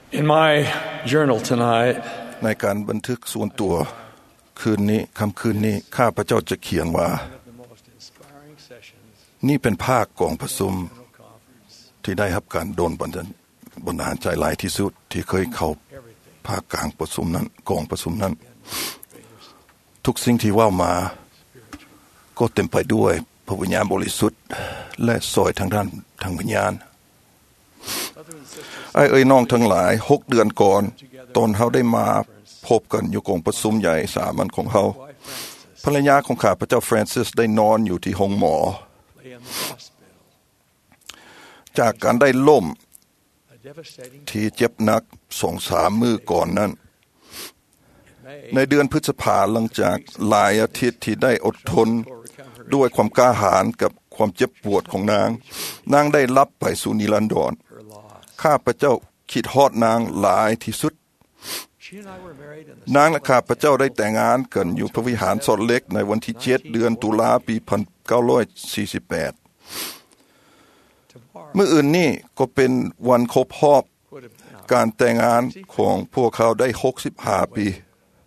In my journal tonight, ในการบันทึกส่วนตัวคืนนี้ค่ำคืนนี้ข้าพเจ้าจะเขียนว่านี่เป็นภาคกองประชุมที่ได้รับการโดนบันดาลใจหลายที่สุดที่เคยเข้าภาคกลางประชุมนั้นกองประชุมนั้นทุกสิ่งที่ว่ามาก็เต็มไปด้วยพระวิญญาณบริสุทธิ์และสอยทางด้านทางวิญญาณน้องทั้งหลาย6 เดือนก่อนตอนเขาได้มาพบกันอยู่กองประชุมใหญ่สามัญของเขาภรรยาของข้าพเจ้าแฟรนซิสได้นอนอยู่ที่ห้องหมอจากการได้ล่มที่เจ็บหนัก2-3 มื้อก่อนนั้นในเดือนพฤษภาคมหลังจากหลายอาทิตย์ที่ได้อดทนด้วยความกล้าหาญกับความเจ็บปวดของนางได้ลับไปสู่นิรันดรข้าพเจ้าคิดฮอดนางหลายที่สุดนางและข้าพเจ้าได้แต่งงานกันอยู่พระวิหารสดเล็กในวันที่7 เดือนตุลาปี 1948เมื่ออื่นนี่ก็เป็นวันครบรอบการแต่งงานของพวกเขาได้65 ปี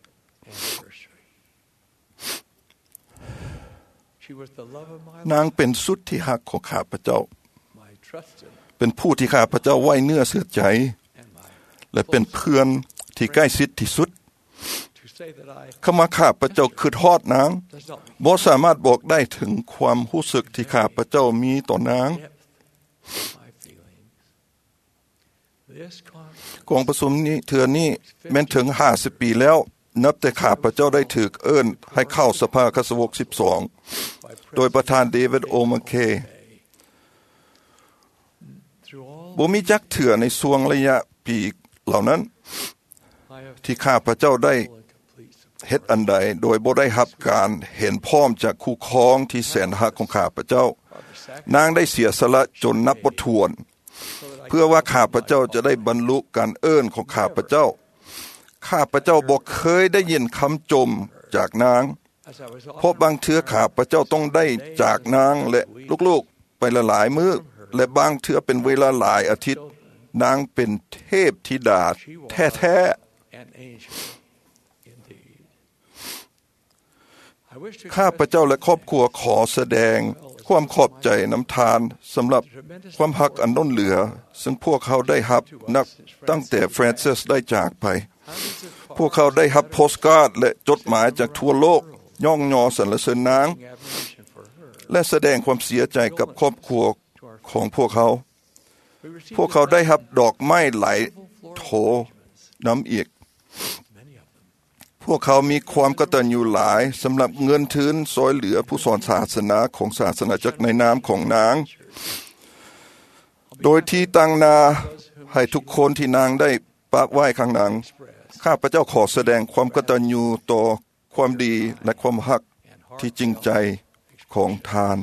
นางเป็นสุดที่ฮักของข้าพเจ้าเป็นผู้ที่ข้าพเจ้าไว้เนื้อเชื่อใจและเป็นเพื่อนที่ใกล้ชิดที่สุดคำว่าข้าพเจ้าคือทอดนางบ่สามารถบอกได้ถึงความรู้สึกที่ข้าพเจ้ามีต่อนางกองประชุมนี้เทื่อนี้แม้นถึง50 ปีแล้วนับแต่ข้าพเจ้าได้ถูกเอิ้นให้เข้าสภาคสวก12โดยประธานเดวิดโอมาเคบ่มีจักเถื่อในช่วงระยะปีเหล่านั้นที่ข้าพเจ้าได้เฮ็ดอันใดโดยบ่ได้รับการเห็นพร้อมจากคู่ครองที่แสนรักของข้าพเจ้านางได้เสียสละจนนับบ่ถ้วนเพื่อว่าข้าพเจ้าจะได้บรรลุการเอิ้นของข้าพเจ้าข้าพเจ้าบ่เคยได้ยินคำจมจากนางเพราะบางเทื่อข้าพเจ้าต้องได้จากนางและลูกๆไปหลายมื้อและบางเทื่อเป็นเวลาหลายอาทิตย์นางเป็นเทพธิดาแท้ๆข้าพเจ้าและครอบครัวขอแสดงความขอบใจน้ำทานสำหรับความรักอันล้นเหลือซึ่งพวกเขาได้รับนับตั้งแต่แฟรนซิสได้จากไปพวกเขาได้รับโพสต์การ์ดและจดหมายจากทั่วโลกย่องยอสรรเสริญนางและแสดงความเสียใจกับครอบครัวของพวกเขาได้รับดอกไม้หลายโถน้ำอีกพวกเขามีความกตัญญูหลายสำหรับเงินทุนซอยเหลือผู้สอนศาสนาของศาสนาจักรในนามของนางโดยที่ตั้งนาให้ทุกคนที่นางได้ปากไหว้ข้างนางข้าพเจ้าขอแสดงความกตัญญูต่อความดีและความรักที่จริงใจของทาน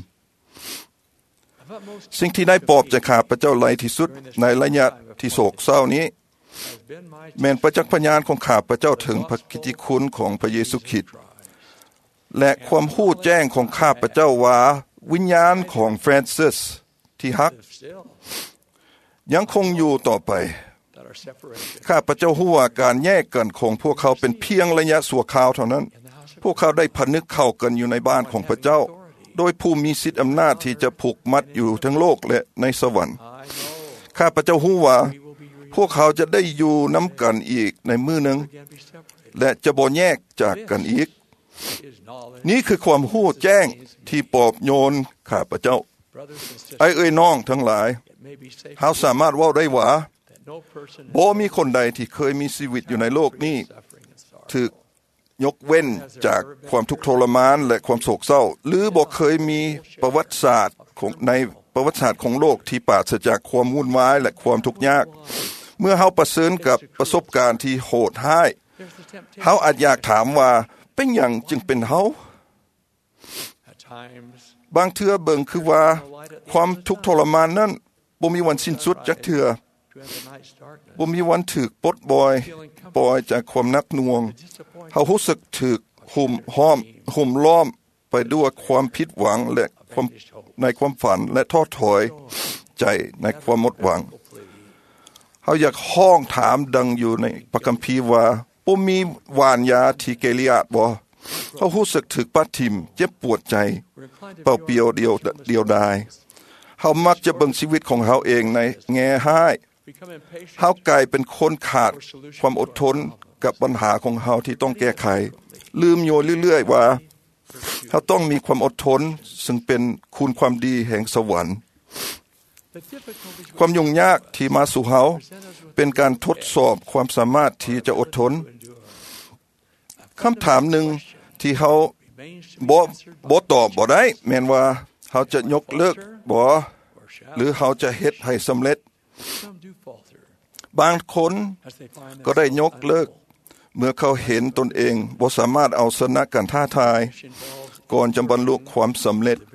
สิ่งที่ได้ปลอบใจข้าพเจ้าหลายที่สุดในระยะที่โศกเศร้านี้แม้นประจักษ์พยานของข้าพเจ้าถึงพระกิตติคุณของพระเยซูคริสต์และความรู้แจ้งของข้าพเจ้าว่าวิญญาณของแฟรนซิสที่ฮักยังคงอยู่ต่อไปข้าพเจ้ารู้ว่าการแยกกันของพวกเขาเป็นเพียงระยะชั่วคราวเท่านั้นพวกเขาได้พนึกเข้ากันอยู่ในบ้านของพระเจ้าโดยผู้มีสิทธิอำนาจที่จะผูกมัดอยู่ทั้งโลกและในสวรรค์ข้าพเจ้ารู้ว่าพวกเขาจะได้อยู่นำกันอีกในมื้อหนึ่งและจะบ่แยกจากกันอีกนี่คือความรู้แจ้งที่ปลอบโยนข้าพเจ้าน้องทั้งหลายเฮาสามารถเว้าได้ว่าบ่มีคนใดที่เคยมีชีวิตอยู่ในโลกนี้ถูกยกเว้นจากความทุกข์ทรมานและความโศกเศร้าหรือบ่เคยมีประวัติศาสตร์ของโลกที่ปราศจากความวุ่นวายและความทุกข์ยากเมื่อเฮาประเสริญกับประสบการณ์ที่โหดร้ายเฮาอาจอยากถามว่าเป็นหยังจึงเป็นเฮาบางเทื่อเบิ่งคือว่าความทุกข์ทรมานนั้นบ่มีวันสิ้นสุดจักเทื่อบ่มีวันถูกปลดปล่อยจากความหนักหน่วงเฮารู้สึกถูกหุ้มล้อมไปด้วยความผิดหวังและในความฝันและท้อถอยใจในความหมดหวังเขาอยากห้องถามดังอยู่ในพระคัมภีร์ว่าบ่มีหวานยาที่เกลียดบ่เขารู้สึกถึกปัดทิมเจ็บปวดใจเปล่าเปลี่ยวเดียวดายเขามักจะเบิ่งชีวิตของเขาเองในแง่ร้ายเขากลายเป็นคนขาดความอดทนกับปัญหาของเขาที่ต้องแก้ไขลืมโยนเรื่อยๆว่าเขาต้องมีความอดทนซึ่งเป็นคุณความดีแห่งสวรรค์ความยุ่งยากที่มาสู่เขาเป็นการทดสอบความสามารถที่จะอดทนคำถามหนึ่งที่เขาบ่ตอบบ่ได้แม้นว่าเขาจะยกเลิกบ่หรือเขาจะเฮ็ดให้สำเร็จบางคนก็ได้ยกเลิกเมื่อเขาเห็นตนเองบ่สามารถเอาชนะการท้าทายก่อนจะบรรลุความสำเร็จ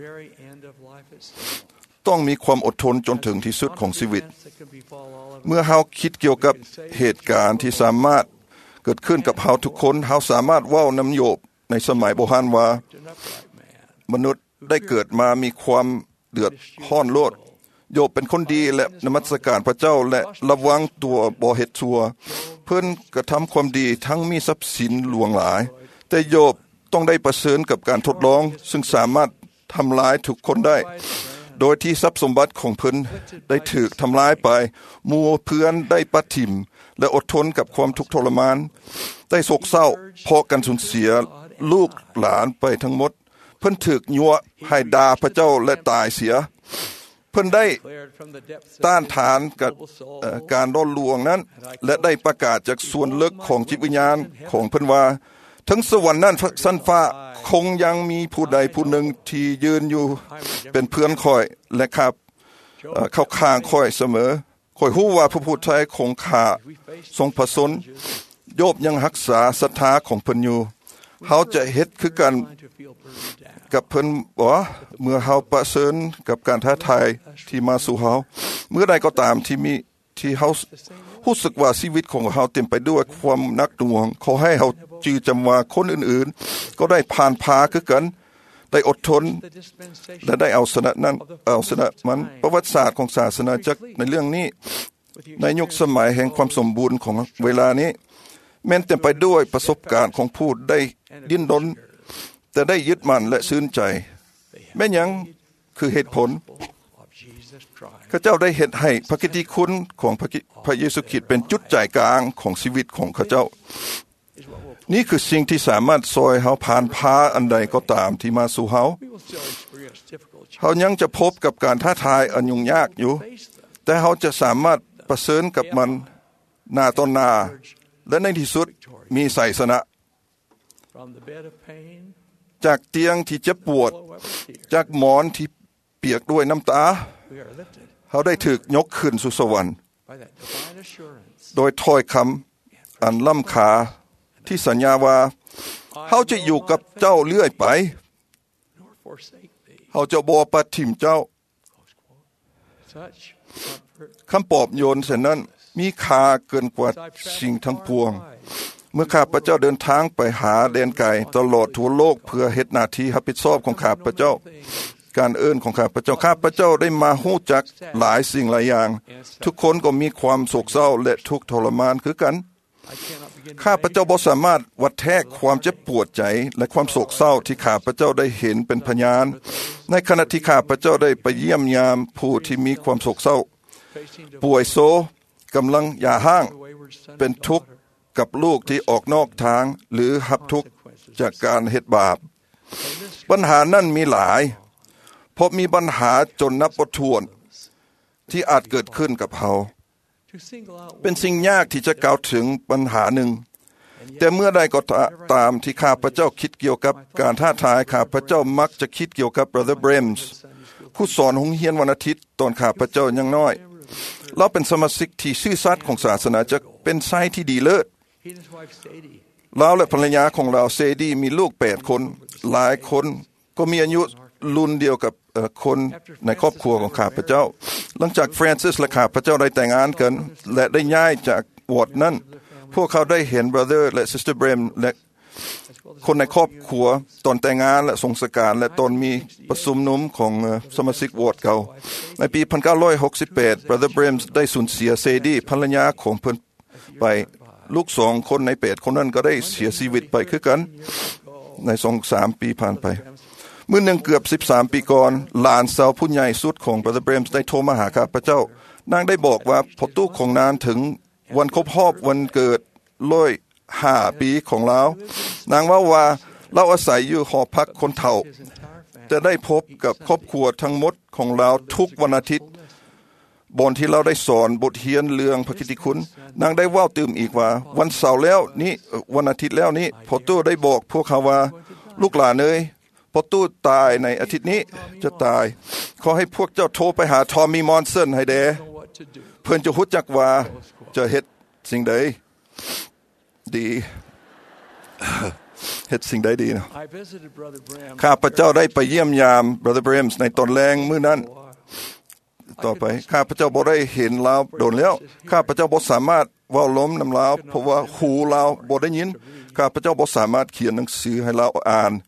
ต้องมีความอดทนจนถึงที่สุดของชีวิตเมื่อเขาคิดเกี่ยวกับเหตุการณ์ที่สามารถเกิดขึ้นกับเขาทุกคนเขาสามารถเว้านำโยบในสมัยโบราณว่ามนุษย์ได้เกิดมามีความเดือดร้อนโลดโยบเป็นคนดีและนมัสการพระเจ้าและระวังตัวบ่เฮ็ดชั่วเพิ่นกระทำความดีทั้งมีทรัพย์สินหลวงหลายแต่โยบต้องได้ประเสริญกับการทดลองซึ่งสามารถทำลายทุกคนได้โดยที่ทรัพย์สมบัติของเพิ่นได้ถูกทำลายไปหมู่เพื่อนได้ปัดถิ่มและอดทนกับความทุกข์ทรมานได้โศกเศร้าเพราะการสูญเสียลูกหลานไปทั้งหมดเพิ่นถูกยั่วให้ด่าพระเจ้าและตายเสียเพิ่นได้ต้านทานกับการล่อลวงนั้นและได้ประกาศจากส่วนลึกของจิตวิญญาณของเพิ่นว่าทั้งสวรรค์นั้นสั้นฟ้าคงยังมีผู้ใดผู้หนึ่งที่ยืนอยู่เป็นเพื่อนข่อยและครับเข้าข้างข่อยเสมอข่อยฮู้ว่าพระผู้ไทยของข้าทรงผสมโยบยังรักษาศรัทธาของเพิ่นอยู่เฮาจะเฮ็ดคือกันกับเพิ่นบ่เมื่อเฮาประเสริญกับการท้าทายที่มาสู่เฮาเมื่อใดก็ตามที่เฮารู้สึกว่าชีวิตของเฮาเต็มไปด้วยความหนักหน่วงขอให้เฮาจื้อจำว่าคนอื่นๆก็ได้ผ่านพาคือกันได้อดทนและได้เอาชนะมันประวัติศาสตร์ของศาสนาจักรในเรื่องนี้ในยุคสมัยแห่งความสมบูรณ์ของเวลานี้แม้นเต็มไปด้วยประสบการณ์ของผู้ได้ดิ้นรนแต่ได้ยึดมั่นและซื่นใจแม้ยังคือเหตุผลข้าเจ้าได้เฮ็ดให้พระกิตติคุณของพระเยซูคริสต์เป็นจุดใจกลางของชีวิตของข้าเจ้านี่คือสิ่งที่สามารถซอยเฮาผ่านพาอันใดก็ตามที่มาสู่เฮายังจะพบกับการท้าทายอันยุ่งยากอยู่แต่เฮาจะสามารถประเสริญกับมันหน้าต่อหน้าและในที่สุดมีชัยชนะจากเตียงที่เจ็บปวดจากหมอนที่เปียกด้วยน้ำตาเขาได้ถูกยกขึ้นสู่สวรรค์โดยถ้อยคำอันล้ำค่าที่สัญญาว่าเขาจะอยู่กับเจ้าเรื่อยไปเขาจะบ่ปฏิทิมเจ้าคำปลอบโยนเช่นนั้นมีค่าเกินกว่าสิ่งทั้งปวงเมื่อข้าพเจ้าเดินทางไปหาแดนไกลตลอดทั่วโลกเพื่อเฮ็ดหน้าที่รับผิดชอบของข้าพเจ้าการเอิ้นของข้าพเจ้าได้มาฮู้จักหลายสิ่งหลายอย่างทุกคนก็มีความโศกเศร้าและทุกข์ทรมานคือกันข้าพเจ้าบ่สามารถวัดแทกความเจ็บปวดใจและความโศกเศร้าที่ข้าพเจ้าได้เห็นเป็นพยานในขณะที่ข้าพเจ้าได้ไปเยี่ยมยามผู้ที่มีความโศกเศร้าป่วยโซกำลังอย่าห้างเป็นทุกข์กับลูกที่ออกนอกทางหรือรับทุกข์จากการเฮ็ดบาปปัญหานั้นมีหลายเพราะมีปัญหาจนนับบ่ถ้วนที่อาจเกิดขึ้นกับเขาเป็นสิ่งยากที่จะกล่าวถึงปัญหาหนึ่งแต่เมื่อใดก็ตามที่ข้าพเจ้าคิดเกี่ยวกับการท้าทายข้าพเจ้ามักจะคิดเกี่ยวกับ Brother Brems ผู้สอนโรงเรียนวันอาทิตย์ตอนข้าพเจ้ายังน้อยเราเป็นสมาชิกที่ซื่อสัตย์ของศาสนาจักรเป็นไซที่ดีเลิศเราและภรรยาของเราเซดีมีลูก8คนหลายคนก็มีอายุรุ่นเดียวกับคนในครอบครัวของข้าพเจ้าหลังจากฟรานซิสและข้าพเจ้าได้แต่งงานกันและได้ย้ายจากวอร์ดนั้นพวกเขาได้เห็น Brother และ Sister Brem และคนในครอบครัวตอนแต่งงานและสงสการและตอนมีประชุมนุมของสมาชิกโหวตเก่าในปี 1968 Brother Brims ได้สูญเสียเซดี้ภรรยาของเพิ่นไปลูก2คนใน8คนนั้นก็ได้เสียชีวิตไปคือกันใน 2-3 ปีผ่านไปเมื่อหนึ่งเกือบ13ปีก่อนหลานสาวผู้ใหญ่สุดของ Brother Brims ได้โทรมาหาข้าพเจ้านางได้บอกว่าพอตู้ของนางถึงวันครบรอบวันเกิด105 ปีของเรานางว่าเราอาศัยอยู่หอพักคนเฒ่าจะได้พบกับครอบครัวทั้งหมดของเราทุกวันอาทิตย์บนที่เราได้สอนบทเรียนเรื่องพระกิตติคุณนางได้ว่าวตื่มอีกว่าวันเสาร์แล้วนี้วันอาทิตย์แล้วนี้พอตู้ได้บอกพวกเขาว่าลูกหลานเอ้ยพอตู้ตายในอาทิตย์นี้จะตายขอให้พวกเจ้าโทรไปหาทอมมี่มอนสันให้แดเพิ่นจะรู้จักว่าจะเฮ็ดสิ่งใดดีเฮ็ดสิ่งใดดีนะข้าพเจ้าได้ไปเยี่ยมยาม Brother Brims ในตอนแรงมื้อนั้นต่อไปข้าพเจ้าบ่ได้เห็นลาวโดนแล้วข้าพเจ้าบ่สามารถเว้าล้มนำลาวเพราะว่าหูลาวบ่ได้ยินข้าพเจ้าบ่สามารถเขียนหนังสือให้ลาวอ่าน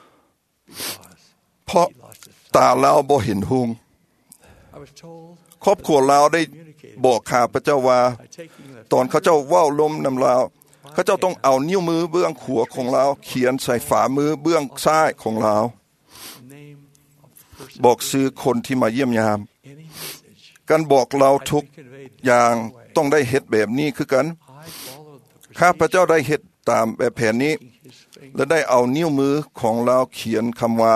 เพราะตาลาวบ่เห็นหุงครอบครัวลาวได้บอกข้าพเจ้าว่าตอนเขาเจ้าเว้าล้มนำลาวเขาเจ้าต้องเอานิ้วมือเบื้องขวาของเราเขียนใส่ฝ่ามือเบื้องซ้ายของเราบอกชื่อคนที่มาเยี่ยมยามการบอกเราทุกอย่างต้องได้เฮ็ดแบบนี้คือกันข้าพเจ้าได้เฮ็ดตามแบบแผนนี้และได้เอานิ้วมือของเราเขียนคำว่า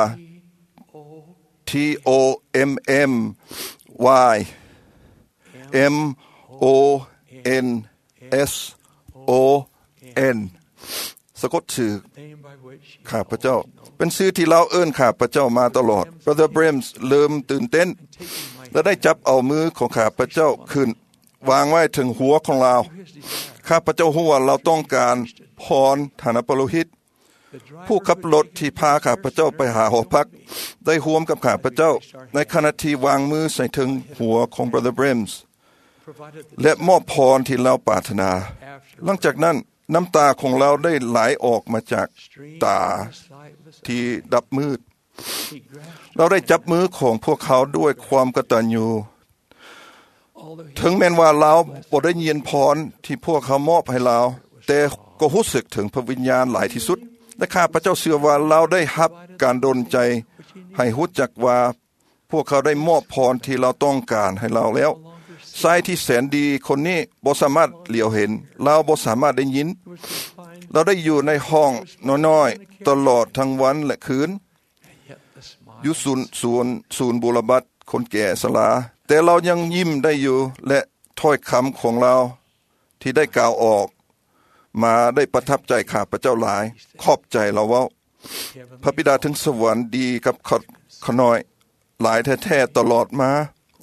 TOMMYMONSON สะกดชื่อข้าพเจ้าเป็นชื่อที่เราเอิ้นข้าพเจ้ามาตลอด Brother Brims เริ่มตื่นเต้นและได้จับเอามือของข้าพเจ้าขึ้นวางไว้ถึงหัวของเราข้าพเจ้ารู้ว่าเราต้องการพรฐานะปโลหิตผู้ขับรถที่พาข้าพเจ้าไปหาหอพักได้ร่วมกับข้าพเจ้าในขณะที่วางมือใส่ถึงหัวของ Brother Brims และมอบพรที่เราปรารถนาหลังจากนั้นน้ำตาของเราได้ไหลออกมาจากตาที่ดับมืดเราได้จับมือของพวกเขาด้วยความกตัญญูถึงแม้ว่าเราบ่ได้ยินพรที่พวกเขามอบให้เราแต่ก็รู้สึกถึงพระวิญญาณหลายที่สุดและข้าพเจ้าเชื่อว่าเราได้รับการดลใจให้รู้จักว่าพวกเขาได้มอบพรที่เราต้องการให้เราแล้วสายที่แสนดีคนนี้บ่สามารถเหลียวเห็นเราบ่สามารถได้ยินเราได้อยู่ในห้องน้อยๆตลอดทั้งวันและคืนอยู่ศูนย์บุรบัตคนแก่สลาแต่เรายังยิ้มได้อยู่และถ้อยคำของเราที่ได้กล่าวออกมาได้ประทับใจข้าพเจ้าหลายขอบใจเราว่าพระบิดาถึงสวรรค์ดีกับขน้อยหลายแท้ๆตลอดมา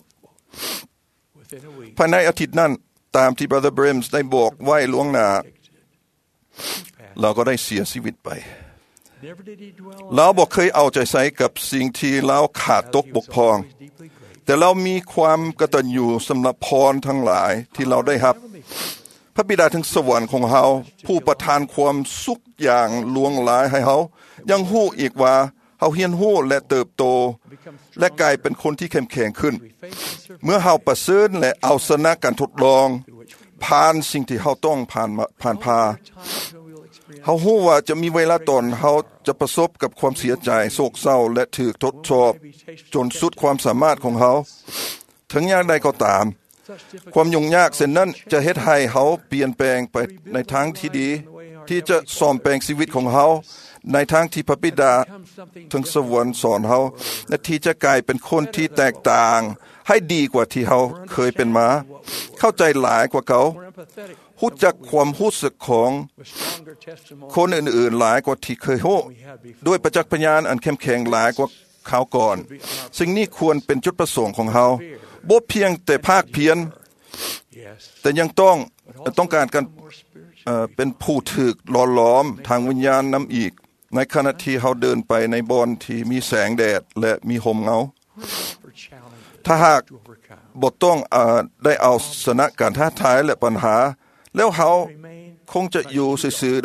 ภายในอาทิตย์นั้นตามที่ Brother Brims ได้บอกไว้ล่วงหน้าเราก็ได้เสียชีวิตไปเราบอกเคยเอาใจใส่กับสิ่งที่เราขาดตกบกพร่องแต่เรามีความกตัญญูสำหรับพรทั้งหลายที่เราได้รับพระบิดาถึงสวรรค์ของเราผู้ประทานความสุขอย่างล่วงหลายให้เรายังฮู้อีกว่าเราเรียนรู้และเติบโตและกลายเป็นคนที่เข้มแข็งขึ้นเมื่อเราประเสริฐและเอาชนะการทดลองผ่านสิ่งที่เราต้องผ่านเรารู้ว่าจะมีเวลาตอนเราจะประสบกับความเสียใจโศกเศร้าและถูกทดสอบจนสุดความสามารถของเราถึงอย่างใดก็ตามความยุ่งยากเช่นนั้นจะเฮ็ดให้เขาเปลี่ยนแปลงไปในทางที่ดีที่จะซ่อมแปลงชีวิตของเขาในทางที่พระบิดาถึงสวรรค์สอนเขาและที่จะกลายเป็นคนที่แตกต่างให้ดีกว่าที่เขาเคยเป็นมาเข้าใจหลายกว่าเขารู้จักความรู้สึกของคนอื่นๆหลายกว่าที่เคยรู้ด้วยประจักษ์พยานอันเข้มแข็งหลายกว่าเขาก่อนสิ่งนี้ควรเป็นจุดประสงค์ของเขาบ่เพียงแต่ภาคเพียรแต่ยังต้องการกันเป็นผู้ถูกหล่อหลอมทางวิญญาณนำอีกในขณะที่เขาเดินไปในบอนที่มีแสงแดดและมีห่มเงาถ้าหากบ่ต้องได้เอาชนะการท้าทายและปัญหาแล้วเขาคงจะอยู่ซื่อๆได้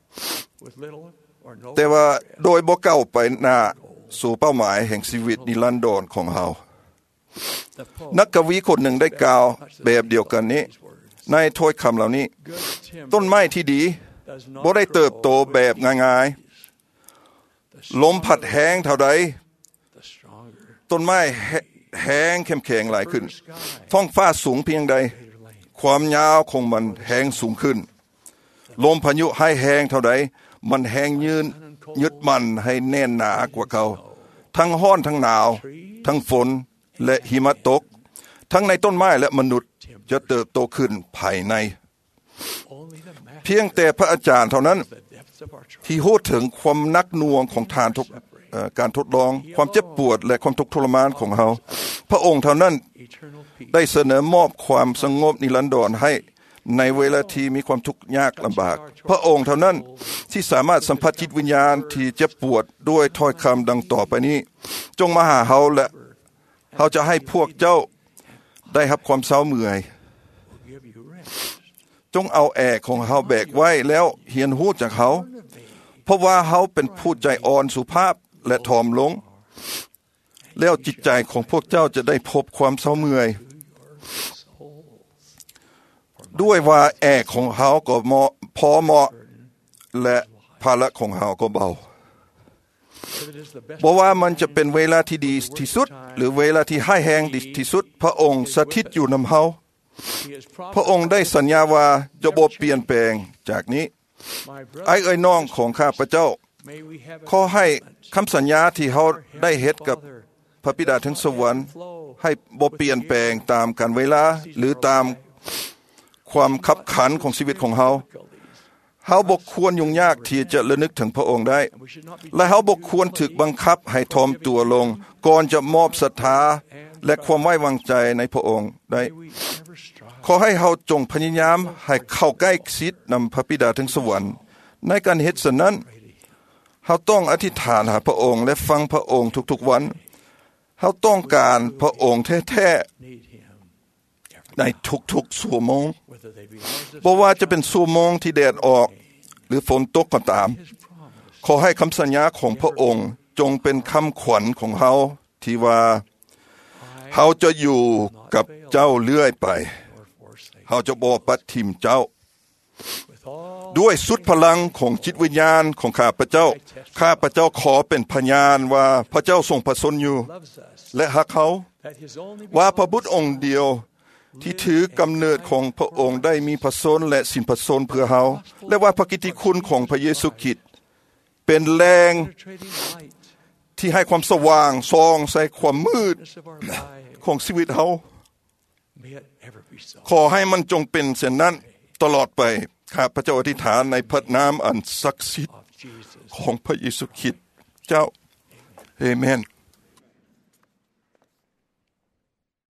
with little or no แต่ว่าโดยบ่ก้าวไปหน้าสู่เป้าหมายแห่งชีวิตนิรันดรของเรานักกวีคนหนึ่งได้กล่าวแบบเดียวกันนี้ในถ้อยคำเหล่านี้ต้นไม้ที่ดีบ่ได้เติบโตแบบง่ายๆลมพัดแห้งเท่าใดต้นไม้แห้งเข้มแข็งหลายขึ้นท้องฟ้าสูงเพียงใดความยาวของมันแห้งสูงขึ้นลมพายุให้แห้งเท่าใดมันแห้งยึดมันให้แน่นหนากว่าเขาทั้งร้อนทั้งหนาวทั้งฝนและหิมะตกทั้งในต้นไม้และมนุษย์จะเติบโตขึ้นภายในเพียงแต่พระอาจารย์เท่านั้นที่พูดถึงความนักหน่วงของการทดลองความเจ็บปวดและความทุกข์ทรมานของเขาพระองค์เท่านั้นได้เสนอมอบความสงบนิรันดรให้ในเวลาที่มีความทุกข์ยากลำบากพระองค์เท่านั้นที่สามารถสัมผัสจิตวิญญาณที่เจ็บปวดด้วยถ้อยคำดังต่อไปนี้จงมาหาเขาและเขาจะให้พวกเจ้าได้รับความเศร้าเมื่อยจงเอาแอกของเขาแบกไว้แล้วเรียนรู้จากเขาเพราะว่าเขาเป็นผู้ใจอ่อนสุภาพและถ่อมลงแล้วจิตใจของพวกเจ้าจะได้พบความเศร้าเมื่อยด้วยว่าแอกของเขาก็พอเหมาะและภาระของเขาก็เบาบอกว่ามันจะเป็นเวลาที่ดีที่สุดหรือเวลาที่ให้แห้งดีที่สุดพระองค์สถิตอยู่นำเขาพระองค์ได้สัญญาว่าจะบ่เปลี่ยนแปลงจากนี้ไอ้เอ๋ยน้องของข้าพเจ้าขอให้คำสัญญาที่เขาได้เฮ็ดกับพระบิดาทั้งสวรรค์ให้บ่เปลี่ยนแปลงตามกาลเวลาหรือตามความขับขันของชีวิตของเขาบ่ควรยุ่งยากที่จะระลึกถึงพระองค์ได้และเขาบ่ควรถูกบังคับให้ทอมตัวลงก่อนจะมอบศรัทธาและความไว้วางใจในพระองค์ได้ขอให้เขาจงพยายามให้เข้าใกล้ชิดนำพระบิดาทั้งสวรรค์ในการเฮ็ดเช่นนั้นเขาต้องอธิษฐานหาพระองค์และฟังพระองค์ทุกๆวันเขาต้องการพระองค์แท้ๆในทุกๆชั่วโมงบ่ว่าจะเป็นชั่วโมงที่แดดออกหรือฝนตกก็ตามขอให้คำสัญญาของพระองค์จงเป็นคำขวัญของเขาที่ว่าเขาจะอยู่กับเจ้าเรื่อยไปเขาจะบ่ปัดทิ่มเจ้าด้วยสุดพลังของจิตวิญญาณของข้าพเจ้าขอเป็นพยานว่าพระเจ้าทรงพระชนอยู่และรักเขาว่าพระบุตรองค์เดียวที่ถือกำเนิดของพระองค์ได้มีพระชนและสิ้นพระชนเพื่อเขาและว่าพระกิตติคุณของพระเยซูคริสต์เป็นแรงที่ให้ความสว่างส่องใส่ความมืดของชีวิตเขาขอให้มันจงเป็นเช่นนั้นตลอดไปข้าพเจ้าอธิษฐานในพระนามอันศักดิ์สิทธิ์ของพระเยซูคริสต์เจ้าอาเมน